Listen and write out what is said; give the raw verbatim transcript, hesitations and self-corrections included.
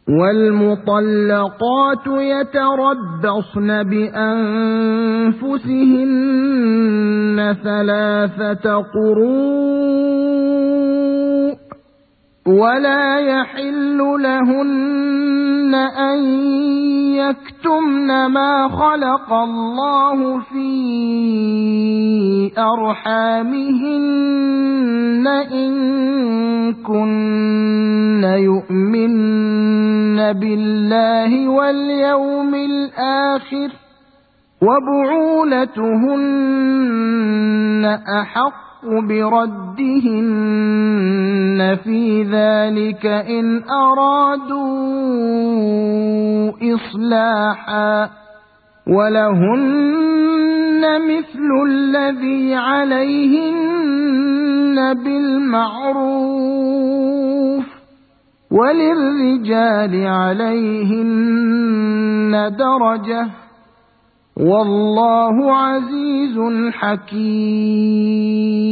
والمطلقات يتربصن بأنفسهن ثلاثة قروء ولا يحل لهن أن يكتمن ما خلق الله في أرحامهن إن كن يؤمن بالله واليوم الآخر وبعولتهن أحق بردهن في ذلك إن أرادوا إصلاحا ولهن مثل الذي عليهن بالمعروف وللرجال عليهن درجة والله عزيز حكيم.